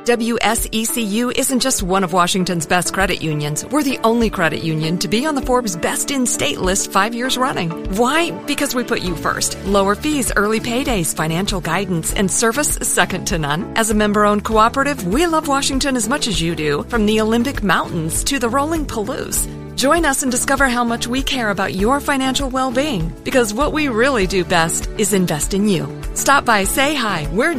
WSECU isn't just one of Washington's best credit unions. We're the only credit union to be on the Forbes Best in State list 5 years running. Why? Because we put you first. Lower fees, early paydays, financial guidance, and service second to none. As a member-owned cooperative, we love Washington as much as you do, from the Olympic Mountains to the rolling Palouse. Join us and discover how much we care about your financial well-being, because what we really do best is invest in you. Stop by, say hi. We're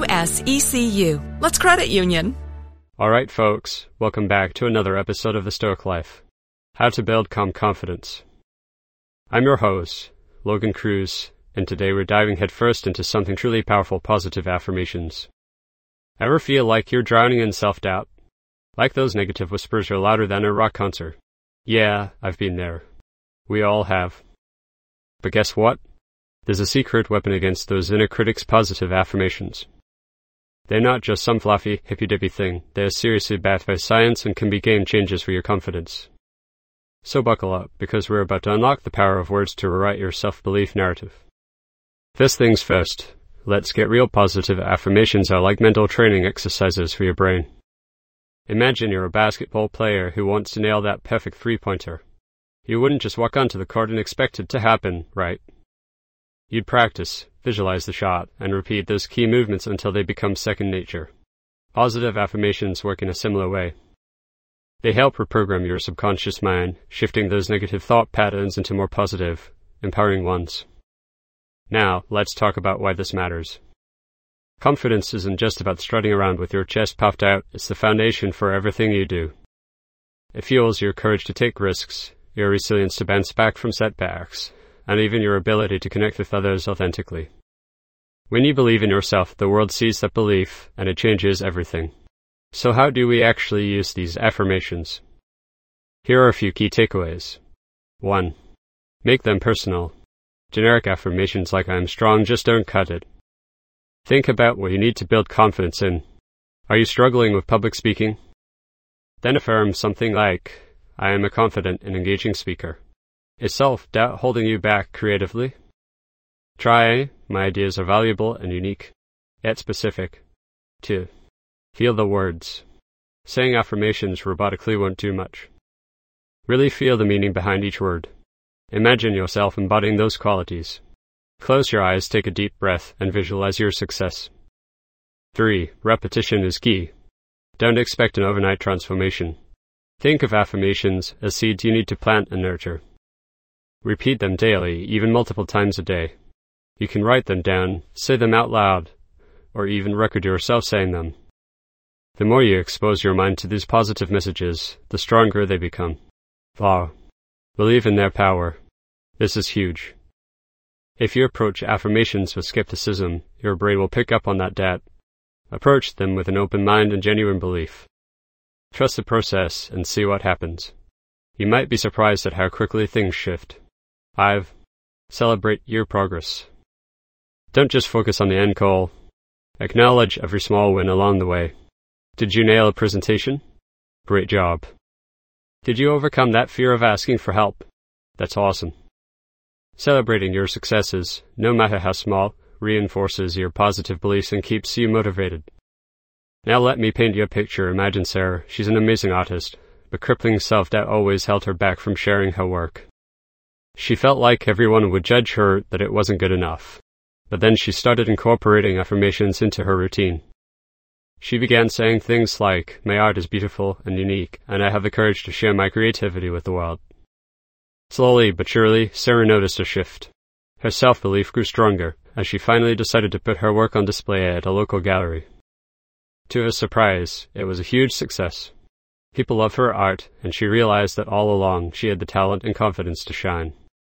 WSECU. Let's credit union. All right, folks. Welcome back to another episode of The Stoic Life. How to build calm confidence. I'm your host, Logan Cruz, and today we're diving headfirst into something truly powerful: positive affirmations. Ever feel like you're drowning in self-doubt? Like those negative whispers are louder than a rock concert? Yeah, I've been there. We all have. But guess what? There's a secret weapon against those inner critics: positive affirmations. They're not just some fluffy, hippy-dippy thing. They're seriously backed by science and can be game changers for your confidence. So buckle up, because we're about to unlock the power of words to rewrite your self-belief narrative. First things first, let's get real. Positive affirmations are like mental training exercises for your brain. Imagine you're a basketball player who wants to nail that perfect three-pointer. You wouldn't just walk onto the court and expect it to happen, right? You'd practice, visualize the shot, and repeat those key movements until they become second nature. Positive affirmations work in a similar way. They help reprogram your subconscious mind, shifting those negative thought patterns into more positive, empowering ones. Now, let's talk about why this matters. Confidence isn't just about strutting around with your chest puffed out. It's the foundation for everything you do. It fuels your courage to take risks, your resilience to bounce back from setbacks, and even your ability to connect with others authentically. When you believe in yourself, the world sees that belief, and it changes everything. So how do we actually use these affirmations? Here are a few key takeaways. 1. Make them personal. Generic affirmations like "I'm strong" just don't cut it. Think about what you need to build confidence in. Are you struggling with public speaking? Then affirm something like, "I am a confident and engaging speaker." Is self-doubt holding you back creatively? Try, "My ideas are valuable and unique, yet specific." 2. Feel the words. Saying affirmations robotically won't do much. Really feel the meaning behind each word. Imagine yourself embodying those qualities. Close your eyes, take a deep breath, and visualize your success. 3. Repetition is key. Don't expect an overnight transformation. Think of affirmations as seeds you need to plant and nurture. Repeat them daily, even multiple times a day. You can write them down, say them out loud, or even record yourself saying them. The more you expose your mind to these positive messages, the stronger they become. 4. Believe in their power. This is huge. If you approach affirmations with skepticism, your brain will pick up on that doubt. Approach them with an open mind and genuine belief. Trust the process and see what happens. You might be surprised at how quickly things shift. 5. Celebrate your progress. Don't just focus on the end goal. Acknowledge every small win along the way. Did you nail a presentation? Great job. Did you overcome that fear of asking for help? That's awesome. Celebrating your successes, no matter how small, reinforces your positive beliefs and keeps you motivated. Now let me paint you a picture. Imagine Sarah. She's an amazing artist, but crippling self-doubt always held her back from sharing her work. She felt like everyone would judge her, that it wasn't good enough. But then she started incorporating affirmations into her routine. She began saying things like, "My art is beautiful and unique, and I have the courage to share my creativity with the world." Slowly but surely, Sarah noticed a shift. Her self-belief grew stronger, as she finally decided to put her work on display at a local gallery. To her surprise, it was a huge success. People loved her art, and she realized that all along she had the talent and confidence to shine.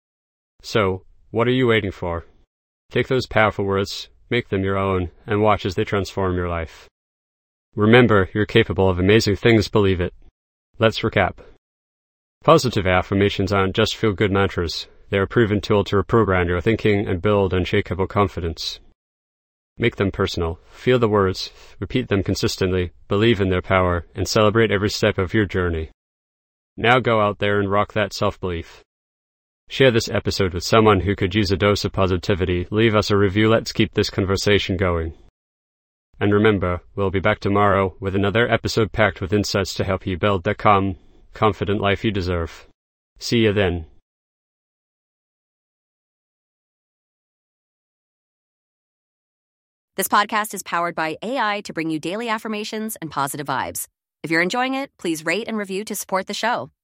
So, what are you waiting for? Take those powerful words, make them your own, and watch as they transform your life. Remember, you're capable of amazing things, believe it. Let's recap. Positive affirmations aren't just feel-good mantras. They're a proven tool to reprogram your thinking and build unshakable confidence. Make them personal. Feel the words, repeat them consistently, believe in their power, and celebrate every step of your journey. Now go out there and rock that self-belief. Share this episode with someone who could use a dose of positivity. Leave us a review. Let's keep this conversation going. And remember, we'll be back tomorrow with another episode packed with insights to help you build the calm, confident life you deserve. See you then. This podcast is powered by AI to bring you daily affirmations and positive vibes. If you're enjoying it, please rate and review to support the show.